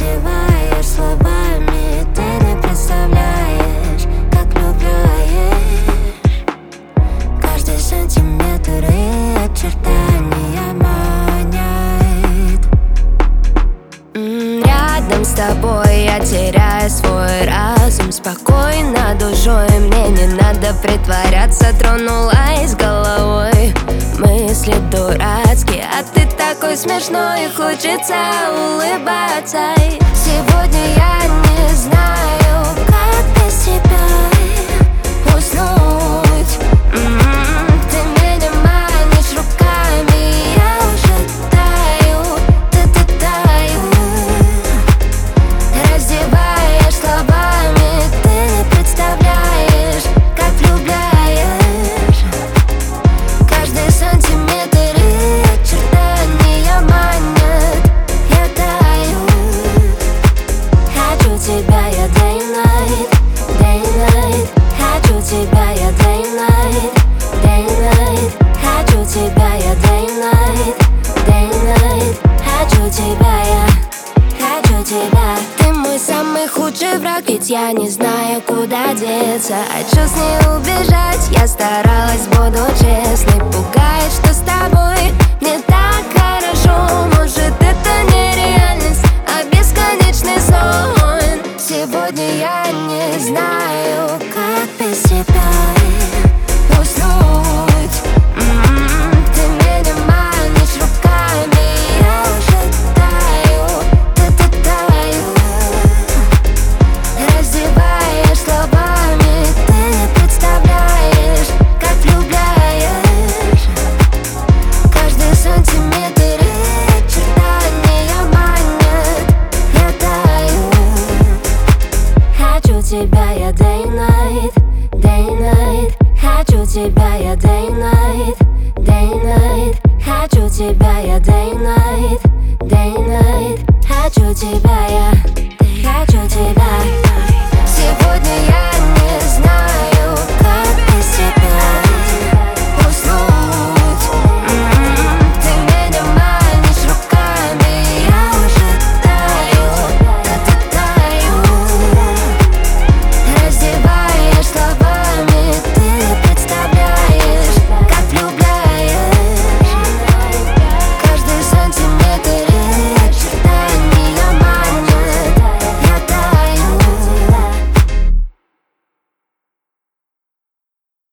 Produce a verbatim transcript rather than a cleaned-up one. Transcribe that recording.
раздеваешь словами. Ты не представляешь, как влюбляешь. Каждый сантиметр и очертания манят. М, Рядом с тобой я теряю свой разум. Спокойно душой, мне не надо притворяться. Тронулась головой, мысли дурацкие, а ты такой смешной, хочется улыбаться. Сегодня я не знаю, как без тебя уснуть. М-м, Ты меня манишь руками, я уже таю, ты-ты таю. Раздеваешь словами, ты не представляешь, как влюбляешь. Каждый сантиметр и очертания манят. Я таю, хочу тебя я day and night, day and night. Хочу тебя я day and night, day and night. Хочу тебя я day and night, day and night. Хочу тебя я, хочу тебя. Ты мой самый худший враг, ведь я не знаю, куда деться. Хочу с ней убежать, я старалась, буду честной. Пугает, что с тобой мне так хорошо. Может, это не реальность, а бесконечный сон. Сегодня я не знаю, как без тебя уснуть. М-м, Ты меня манишь руками, я уже таю, ты-ты таю. Раздеваешь словами, ты не представляешь, как влюбляешь. Каждый сантиметр и очертания манят. Я таю, хочу тебя я day and night, day and night. Хочу тебя я day and night, day and night. Хочу тебя я day and night, day and night. Хочу тебя.